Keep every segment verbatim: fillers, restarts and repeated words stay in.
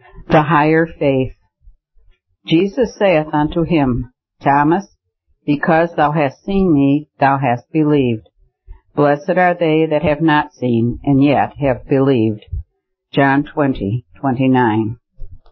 The higher faith. Jesus saith unto him, Thomas, because thou hast seen me, thou hast believed. Blessed are they that have not seen, and yet have believed. John twenty twenty-nine.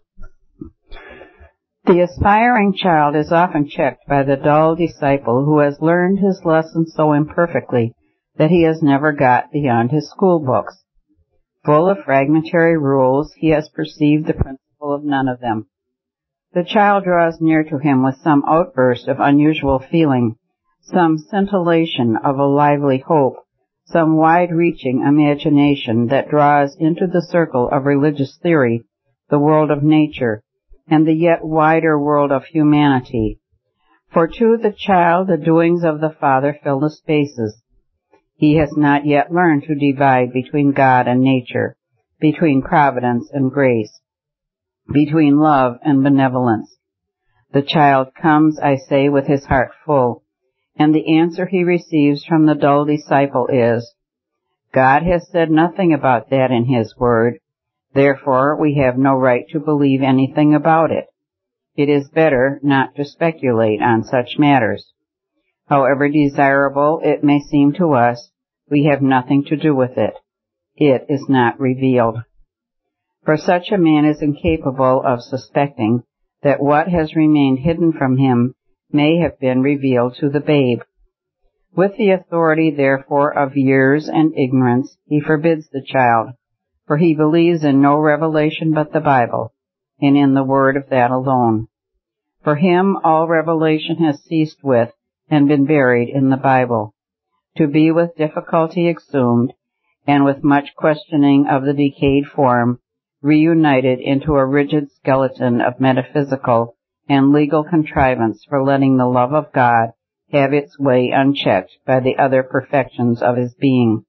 The aspiring child is often checked by the dull disciple who has learned his lesson so imperfectly that he has never got beyond his school books. Full of fragmentary rules, he has perceived the principle of none of them. The child draws near to him with some outburst of unusual feeling, some scintillation of a lively hope, some wide-reaching imagination that draws into the circle of religious theory the world of nature and the yet wider world of humanity. For to the child the doings of the Father fill the spaces. He has not yet learned to divide between God and nature, between providence and grace, between love and benevolence. The child comes, I say, with his heart full, and the answer he receives from the dull disciple is, God has said nothing about that in His Word, therefore we have no right to believe anything about it. It is better not to speculate on such matters. However desirable it may seem to us, we have nothing to do with it. It is not revealed. For such a man is incapable of suspecting that what has remained hidden from him may have been revealed to the babe. With the authority, therefore, of years and ignorance, he forbids the child, for he believes in no revelation but the Bible, and in the word of that alone. For him all revelation has ceased with and been buried in the Bible, to be with difficulty exhumed, and with much questioning of the decayed form, reunited into a rigid skeleton of metaphysical and legal contrivance for letting the love of God have its way unchecked by the other perfections of his being.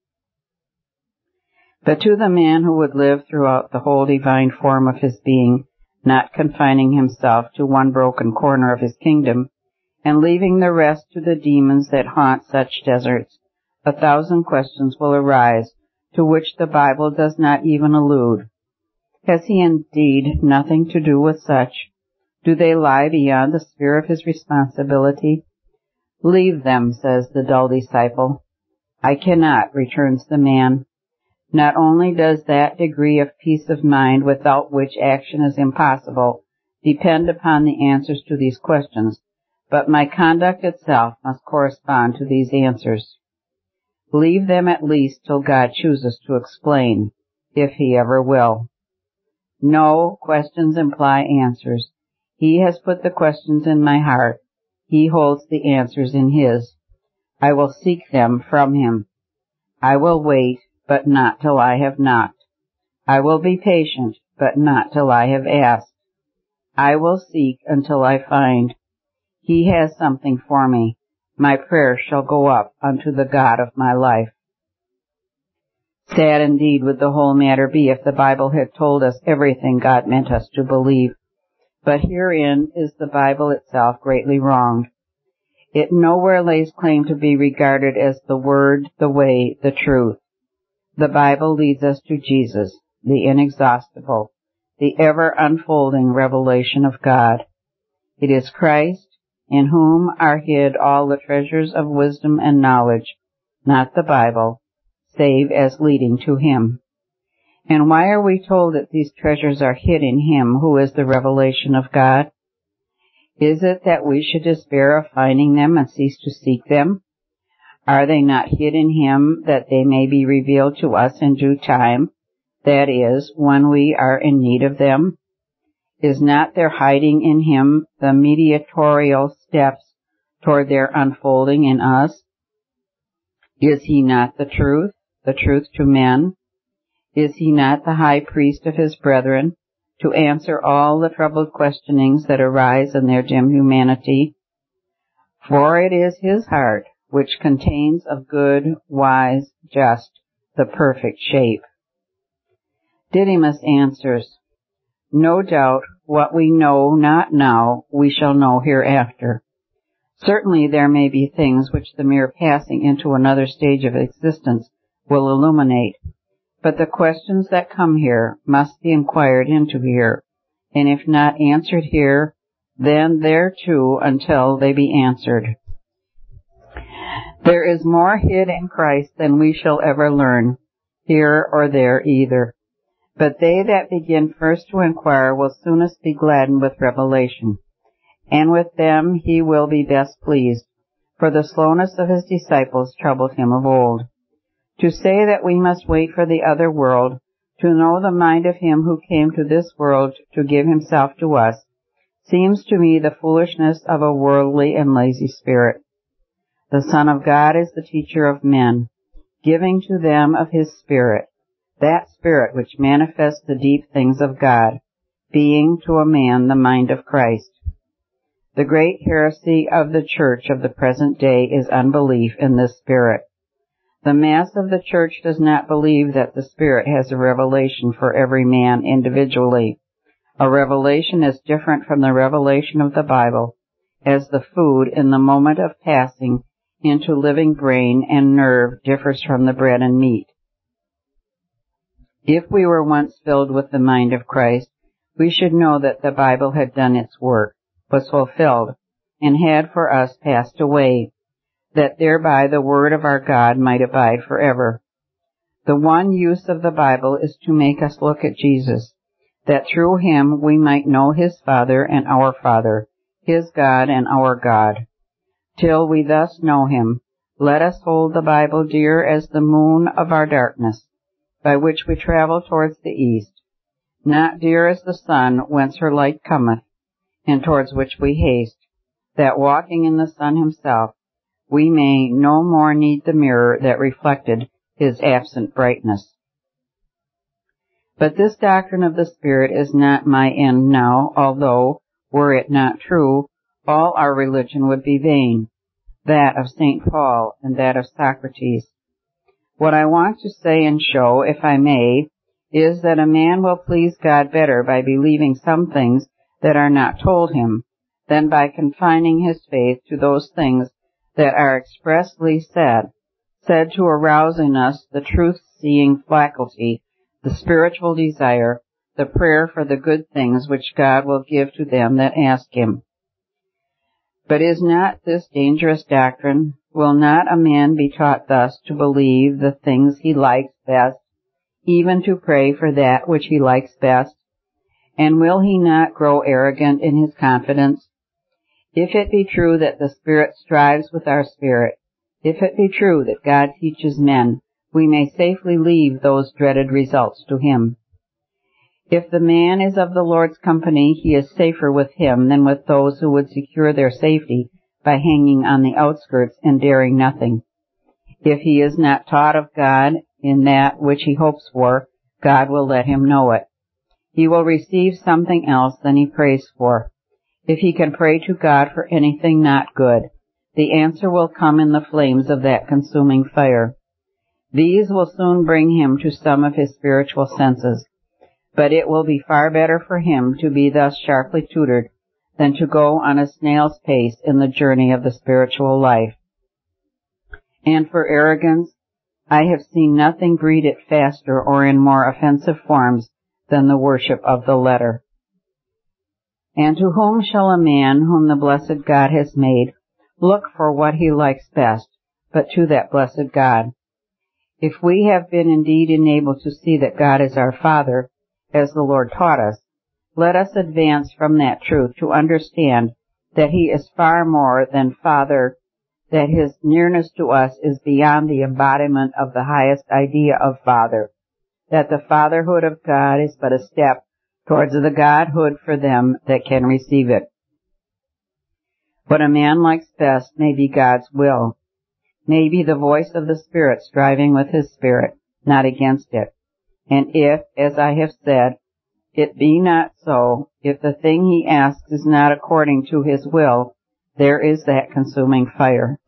But to the man who would live throughout the whole divine form of his being, not confining himself to one broken corner of his kingdom, and leaving the rest to the demons that haunt such deserts, a thousand questions will arise to which the Bible does not even allude. Has he indeed nothing to do with such? Do they lie beyond the sphere of his responsibility? Leave them, says the dull disciple. I cannot, returns the man. Not only does that degree of peace of mind without which action is impossible depend upon the answers to these questions, but my conduct itself must correspond to these answers. Leave them at least till God chooses to explain, if He ever will. No, questions imply answers. He has put the questions in my heart. He holds the answers in His. I will seek them from Him. I will wait, but not till I have knocked. I will be patient, but not till I have asked. I will seek until I find. He has something for me. My prayer shall go up unto the God of my life. Sad indeed would the whole matter be if the Bible had told us everything God meant us to believe. But herein is the Bible itself greatly wronged. It nowhere lays claim to be regarded as the Word, the way, the truth. The Bible leads us to Jesus, the inexhaustible, the ever-unfolding revelation of God. It is Christ, in whom are hid all the treasures of wisdom and knowledge, not the Bible, save as leading to Him. And why are we told that these treasures are hid in Him who is the revelation of God? Is it that we should despair of finding them and cease to seek them? Are they not hid in Him that they may be revealed to us in due time, that is, when we are in need of them? Is not their hiding in Him the mediatorial steps toward their unfolding in us? Is He not the truth, the truth to men? Is He not the high priest of His brethren, to answer all the troubled questionings that arise in their dim humanity? For it is His heart which contains of good, wise, just, the perfect shape. Didymus answers, No doubt what we know not now we shall know hereafter. Certainly there may be things which the mere passing into another stage of existence will illuminate, but the questions that come here must be inquired into here, and if not answered here, then there too until they be answered. There is more hid in Christ than we shall ever learn, here or there either. But they that begin first to inquire will soonest be gladdened with revelation, and with them he will be best pleased, for the slowness of his disciples troubled him of old. To say that we must wait for the other world, to know the mind of him who came to this world to give himself to us, seems to me the foolishness of a worldly and lazy spirit. The Son of God is the teacher of men, giving to them of his Spirit, that Spirit which manifests the deep things of God, being to a man the mind of Christ. The great heresy of the church of the present day is unbelief in this Spirit. The mass of the church does not believe that the Spirit has a revelation for every man individually. A revelation is different from the revelation of the Bible, as the food in the moment of passing into living brain and nerve differs from the bread and meat. If we were once filled with the mind of Christ, we should know that the Bible had done its work, was fulfilled, and had for us passed away, that thereby the word of our God might abide forever. The one use of the Bible is to make us look at Jesus, that through him we might know his Father and our Father, his God and our God. Till we thus know him, let us hold the Bible dear as the moon of our darkness, by which we travel towards the east, not dear as the sun whence her light cometh, and towards which we haste, that walking in the sun himself, we may no more need the mirror that reflected his absent brightness. But this doctrine of the Spirit is not my end now, although, were it not true, all our religion would be vain, that of Saint Paul and that of Socrates. What I want to say and show, if I may, is that a man will please God better by believing some things that are not told him, than by confining his faith to those things that are expressly said, said to arouse in us the truth-seeing faculty, the spiritual desire, the prayer for the good things which God will give to them that ask him. But is not this dangerous doctrine? Will not a man be taught thus to believe the things he likes best, even to pray for that which he likes best? And will he not grow arrogant in his confidence? If it be true that the Spirit strives with our spirit, if it be true that God teaches men, we may safely leave those dreaded results to him. If the man is of the Lord's company, he is safer with him than with those who would secure their safety by hanging on the outskirts and daring nothing. If he is not taught of God in that which he hopes for, God will let him know it. He will receive something else than he prays for. If he can pray to God for anything not good, the answer will come in the flames of that consuming fire. These will soon bring him to some of his spiritual senses. But it will be far better for him to be thus sharply tutored than to go on a snail's pace in the journey of the spiritual life. And for arrogance, I have seen nothing breed it faster or in more offensive forms than the worship of the letter. And to whom shall a man whom the blessed God has made look for what he likes best, but to that blessed God? If we have been indeed enabled to see that God is our Father, as the Lord taught us, let us advance from that truth to understand that he is far more than Father, that his nearness to us is beyond the embodiment of the highest idea of Father, that the fatherhood of God is but a step towards the Godhood for them that can receive it. What a man likes best may be God's will, may be the voice of the Spirit striving with his spirit, not against it. And if, as I have said, it be not so, if the thing he asks is not according to his will, there is that consuming fire.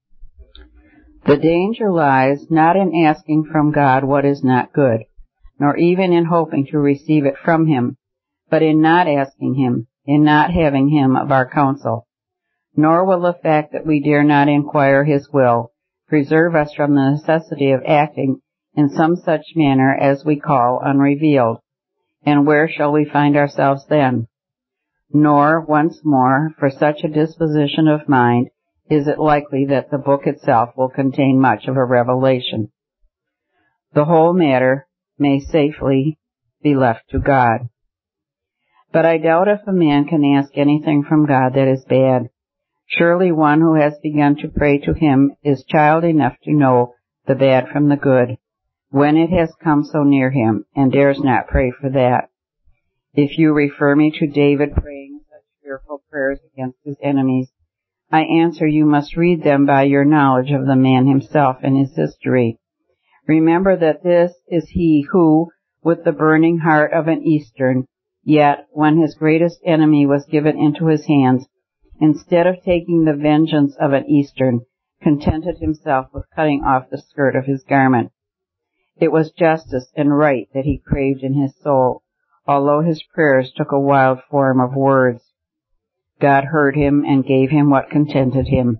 The danger lies not in asking from God what is not good, nor even in hoping to receive it from him, but in not asking him, in not having him of our counsel. Nor will the fact that we dare not inquire his will preserve us from the necessity of acting in some such manner as we call unrevealed, and where shall we find ourselves then? Nor, once more, for such a disposition of mind is it likely that the book itself will contain much of a revelation. The whole matter may safely be left to God. But I doubt if a man can ask anything from God that is bad. Surely one who has begun to pray to him is child enough to know the bad from the good, when it has come so near him, and dares not pray for that. If you refer me to David praying such fearful prayers against his enemies, I answer you must read them by your knowledge of the man himself and his history. Remember that this is he who, with the burning heart of an Eastern, yet, when his greatest enemy was given into his hands, instead of taking the vengeance of an Eastern, contented himself with cutting off the skirt of his garment. It was justice and right that he craved in his soul, although his prayers took a wild form of words. God heard him and gave him what contented him.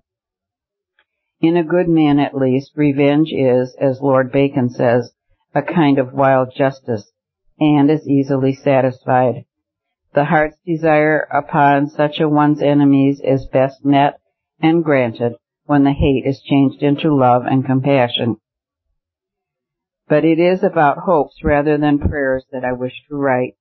In a good man, at least, revenge is, as Lord Bacon says, a kind of wild justice, and is easily satisfied. The heart's desire upon such a one's enemies is best met and granted when the hate is changed into love and compassion. But it is about hopes rather than prayers that I wish to write.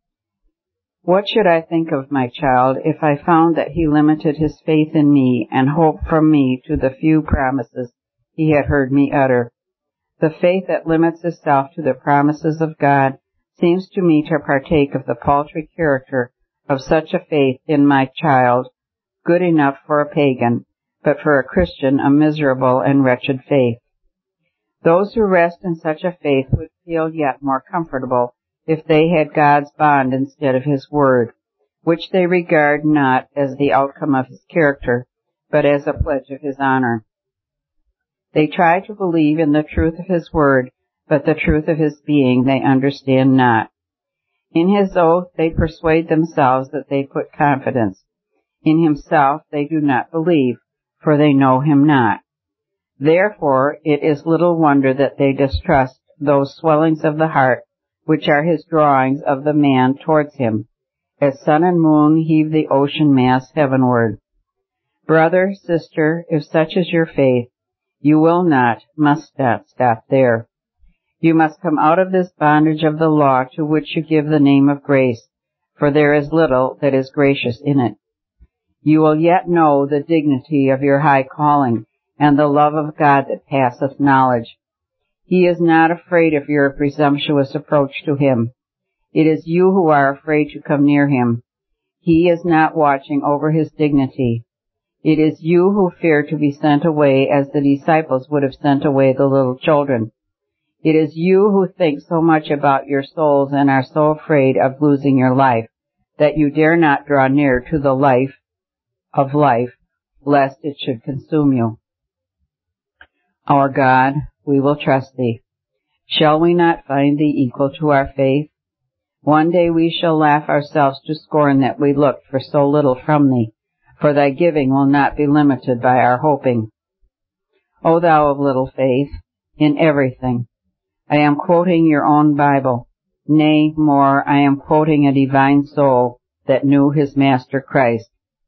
What should I think of my child if I found that he limited his faith in me and hoped from me to the few promises he had heard me utter? The faith that limits itself to the promises of God seems to me to partake of the paltry character of such a faith in my child, good enough for a pagan, but for a Christian a miserable and wretched faith. Those who rest in such a faith would feel yet more comfortable if they had God's bond instead of His word, which they regard not as the outcome of His character, but as a pledge of His honor. They try to believe in the truth of His word, but the truth of His being they understand not. In His oath they persuade themselves that they put confidence. In Himself they do not believe, for they know Him not. Therefore it is little wonder that they distrust those swellings of the heart which are His drawings of the man towards Him, as sun and moon heave the ocean mass heavenward. Brother, sister, if such is your faith, you will not, must not stop there. You must come out of this bondage of the law to which you give the name of grace, for there is little that is gracious in it. You will yet know the dignity of your high calling, and the love of God that passeth knowledge. He is not afraid of your presumptuous approach to Him. It is you who are afraid to come near Him. He is not watching over His dignity. It is you who fear to be sent away as the disciples would have sent away the little children. It is you who think so much about your souls and are so afraid of losing your life that you dare not draw near to the life of life, lest it should consume you. Our God, we will trust Thee. Shall we not find Thee equal to our faith? One day we shall laugh ourselves to scorn that we looked for so little from Thee, for Thy giving will not be limited by our hoping. O Thou of little faith, in everything. I am quoting your own Bible. Nay, more, I am quoting a divine soul that knew his Master Christ,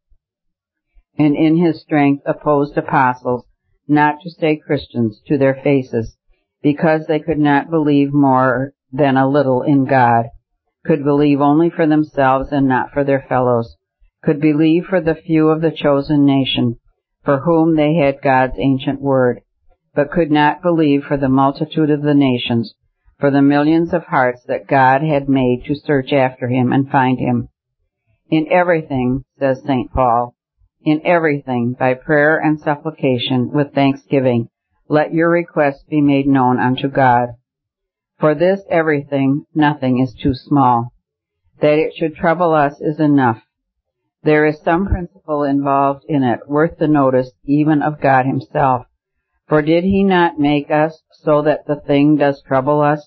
and in His strength opposed apostles, not to say Christians, to their faces, because they could not believe more than a little in God, could believe only for themselves and not for their fellows, could believe for the few of the chosen nation, for whom they had God's ancient word, but could not believe for the multitude of the nations, for the millions of hearts that God had made to search after Him and find Him. In everything, says Saint Paul, in everything, by prayer and supplication, with thanksgiving, let your requests be made known unto God. For this everything, nothing is too small. That it should trouble us is enough. There is some principle involved in it, worth the notice even of God Himself. For did He not make us so that the thing does trouble us?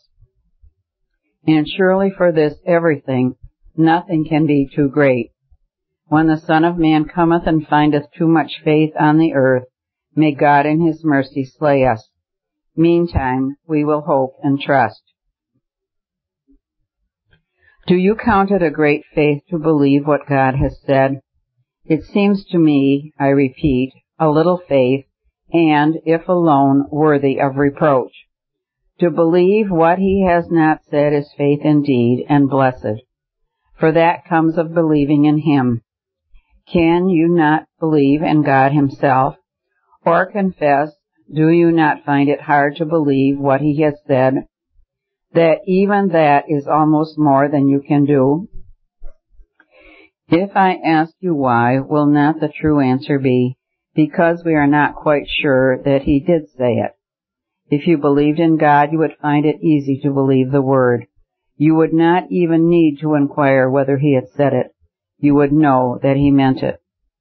And surely for this everything, nothing can be too great. When the Son of Man cometh and findeth too much faith on the earth, may God in His mercy slay us. Meantime, we will hope and trust. Do you count it a great faith to believe what God has said? It seems to me, I repeat, a little faith, and, if alone, worthy of reproach. To believe what he has not said is faith indeed, and blessed, for that comes of believing in him. Can you not believe in God himself, or confess, do you not find it hard to believe what he has said, that even that is almost more than you can do? If I ask you why, will not the true answer be, because we are not quite sure that he did say it? If you believed in God, you would find it easy to believe the word. You would not even need to inquire whether he had said it. You would know that he meant it.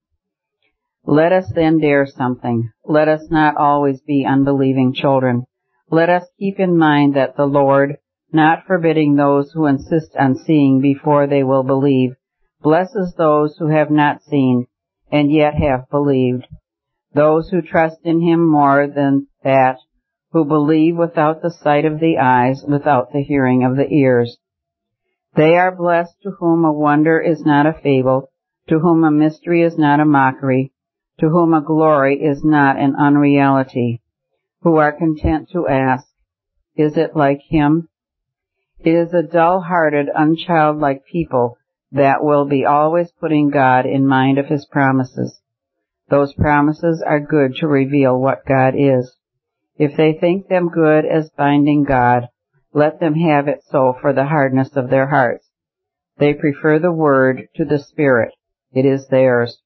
Let us then dare something. Let us not always be unbelieving children. Let us keep in mind that the Lord, not forbidding those who insist on seeing before they will believe, blesses those who have not seen and yet have believed, those who trust in him more than that, who believe without the sight of the eyes, without the hearing of the ears. They are blessed to whom a wonder is not a fable, to whom a mystery is not a mockery, to whom a glory is not an unreality, who are content to ask, is it like him? It is a dull-hearted, unchildlike people that will be always putting God in mind of his promises. Those promises are good to reveal what God is. If they think them good as binding God, let them have it so for the hardness of their hearts. They prefer the word to the spirit. It is theirs.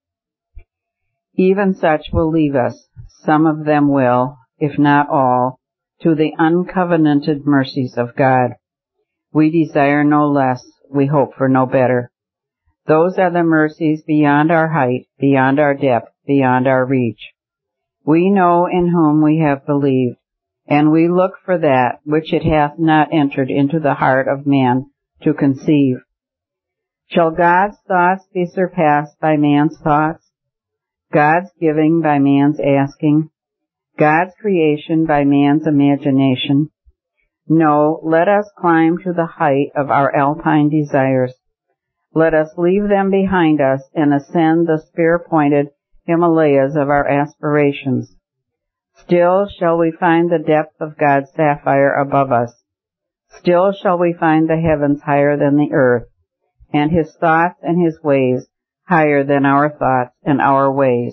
Even such will leave us. Some of them will, if not all, to the uncovenanted mercies of God. We desire no less. We hope for no better. Those are the mercies beyond our height, beyond our depth, beyond our reach. We know in whom we have believed, and we look for that which it hath not entered into the heart of man to conceive. Shall God's thoughts be surpassed by man's thoughts? God's giving by man's asking? God's creation by man's imagination? No, let us climb to the height of our alpine desires. Let us leave them behind us and ascend the spear-pointed Himalayas of our aspirations. Still shall we find the depth of God's sapphire above us. Still shall we find the heavens higher than the earth, and his thoughts and his ways higher than our thoughts and our ways.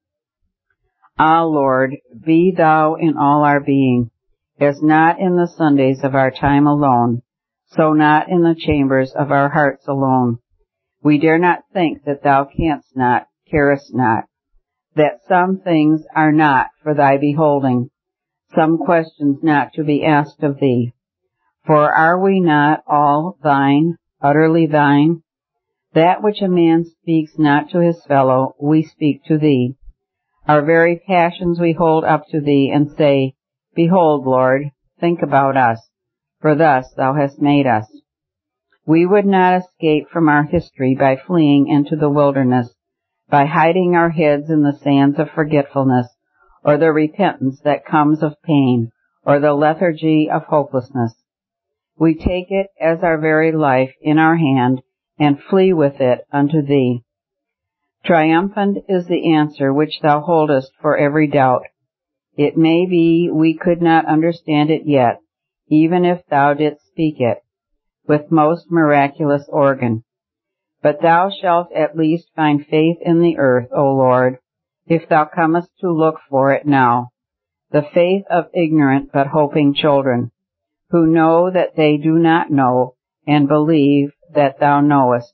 Ah, Lord, be thou in all our being, as not in the Sundays of our time alone, so not in the chambers of our hearts alone. We dare not think that thou canst not, carest not, that some things are not for thy beholding, some questions not to be asked of thee. For are we not all thine, utterly thine? That which a man speaks not to his fellow, we speak to thee. Our very passions we hold up to thee and say, Behold, Lord, think about us, for thus thou hast made us. We would not escape from our history by fleeing into the wilderness, by hiding our heads in the sands of forgetfulness, or the repentance that comes of pain, or the lethargy of hopelessness. We take it as our very life in our hand, and flee with it unto thee. Triumphant is the answer which thou holdest for every doubt. It may be we could not understand it yet, even if thou didst speak it, with most miraculous organ. But thou shalt at least find faith in the earth, O Lord, if thou comest to look for it now, the faith of ignorant but hoping children, who know that they do not know, and believe that thou knowest.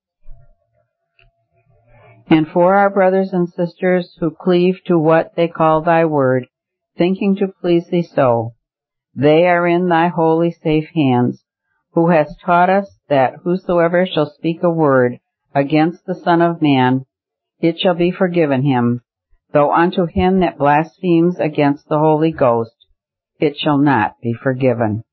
And for our brothers and sisters who cleave to what they call thy word, thinking to please thee so, they are in thy holy safe hands, who hast taught us that whosoever shall speak a word against the Son of Man, it shall be forgiven him, though unto him that blasphemes against the Holy Ghost, it shall not be forgiven.